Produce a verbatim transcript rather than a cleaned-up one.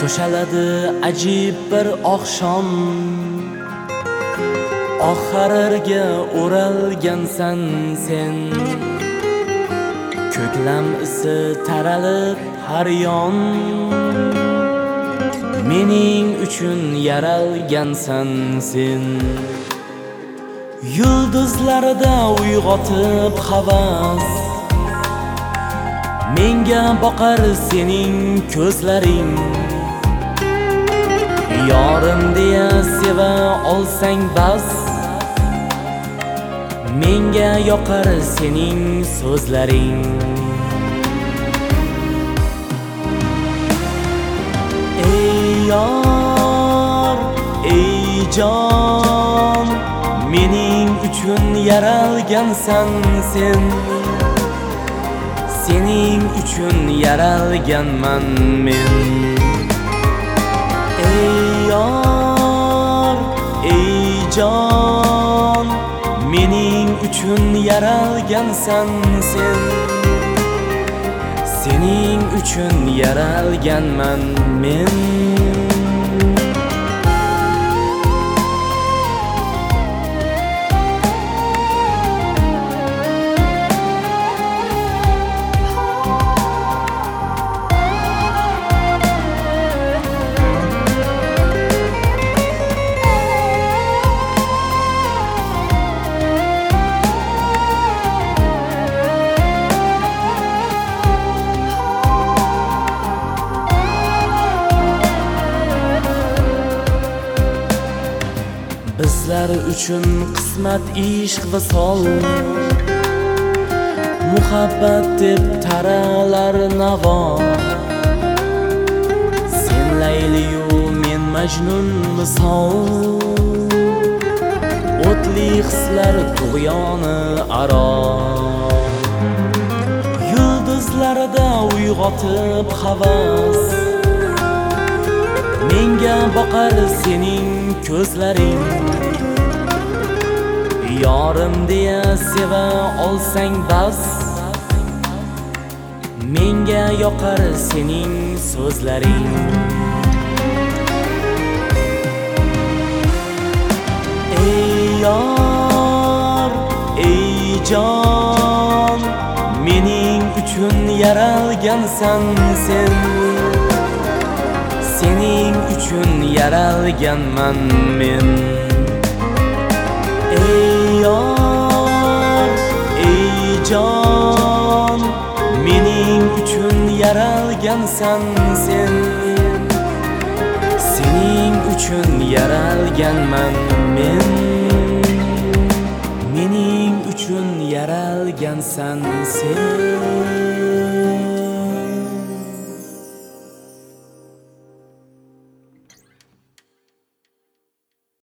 To'shaladi ajib bir oqshom, oxirga o'ralgansan sen. Ko'klam isi taralib har yon, mening uchun yaralgansan sen. Yulduzlarda uyg'otib havas, menga boqar sening ko'zlaring. Yorim deya seva olsang bas, menga yoqar sening so'zlaring. Ey yor, ey jon, mening uchun yaralgansan sen. Sening uchun yaralganman men. Ey yor, ey jon, mening uchun yaralgansan sen. Sening uchun yaralganman men. Bizlar uchun qismat ishq va sol, muhabbat deb taralar navo. Sen Layliyu men Majnun misol, o'tli hislar tug'yoni aro. Yulduzlarda uyg'otib havas, menga boqar sening ko'zlaring. Yorim deya seva olsang bas, menga yoqar sening so'zlaring. Ey yor, ey jon, mening uchun yaralgansan sen. Sening uchun yaralganman men. Ey yor, ey jon, mening uchun yaralgansan sen. Sening uchun yaralganman men. Mening uchun yaralgansan sen.